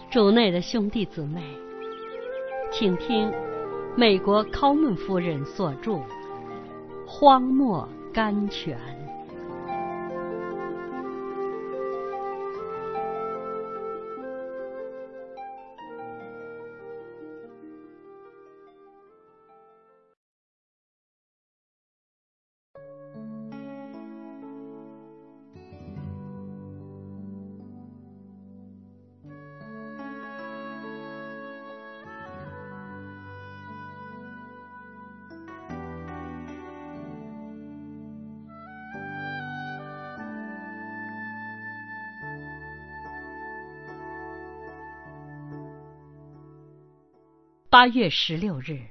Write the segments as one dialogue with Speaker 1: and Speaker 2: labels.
Speaker 1: 主内的兄弟姊妹，请听美国考门夫人所著《荒漠甘泉》。8月16日，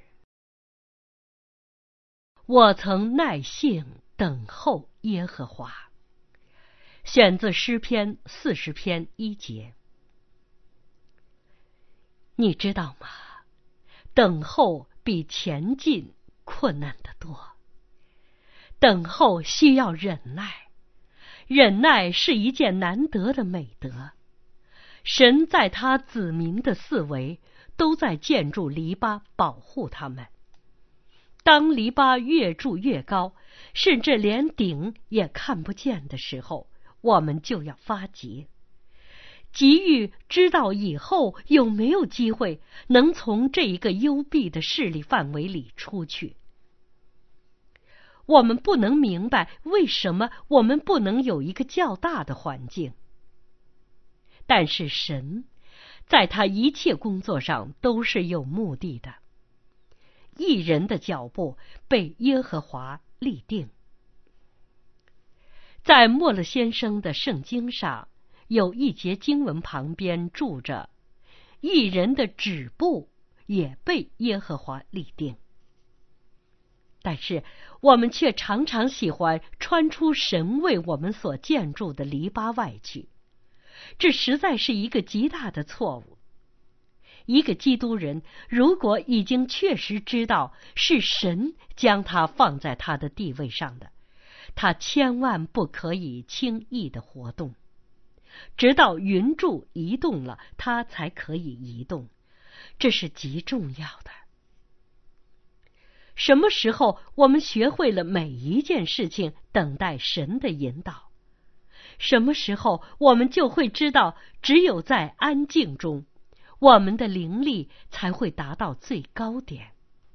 Speaker 1: 我曾耐性等候耶和华。选自诗篇40篇1节。你知道吗？等候比前进困难得多。等候需要忍耐，忍耐是一件难得的美德。神在他子民的四围都在建筑篱笆保护他们。当篱笆越筑越高，甚至连顶也看不见的时候，我们就要发急，急于知道以后有没有机会能从这一个幽闭的势力范围里出去。我们不能明白为什么我们不能有一个较大的环境，但是神在他一切工作上都是有目的的。义人的脚步被耶和华立定。在莫勒先生的圣经上有一节经文旁边注着，义人的止步也被耶和华立定。但是我们却常常喜欢穿出神为我们所建筑的篱笆外去，这实在是一个极大的错误。一个基督人如果已经确实知道是神将他放在他的地位上的，他千万不可以轻易的活动，直到云柱移动了，他才可以移动，这是极重要的。什么时候我们学会了每一件事情等待神的引导，什么时候我们就会知道，只有在安静中，我们的灵力才会达到最高点。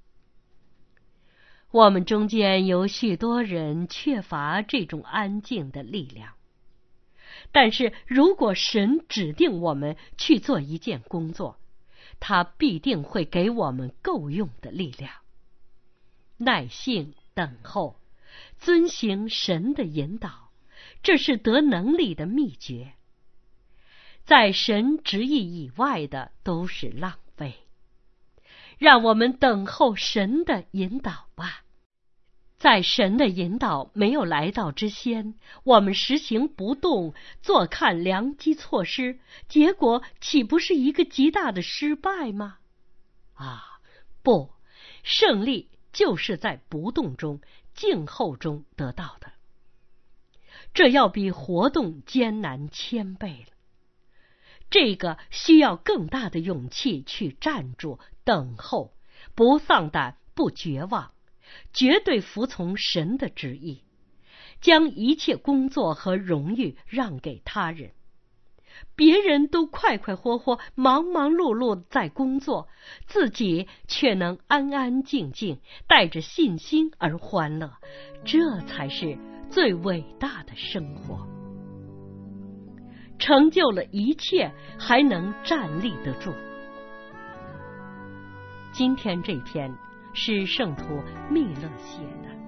Speaker 1: 我们中间有许多人缺乏这种安静的力量，但是如果神指定我们去做一件工作，他必定会给我们够用的力量。耐性等候，遵行神的引导，这是得能力的秘诀。在神旨意以外的都是浪费。让我们等候神的引导吧。在神的引导没有来到之先，我们实行不动，坐看良机错失，结果岂不是一个极大的失败吗？不，胜利就是在不动中、静候中得到的。这要比活动艰难1000倍了。这个需要更大的勇气去站住、等候，不丧胆、不绝望，绝对服从神的旨意，将一切工作和荣誉让给他人。别人都快快活活、忙忙碌碌在工作，自己却能安安静静，带着信心而欢乐，这才是最伟大的生活。成就了一切，还能站立得住。今天这篇是圣徒密勒写的。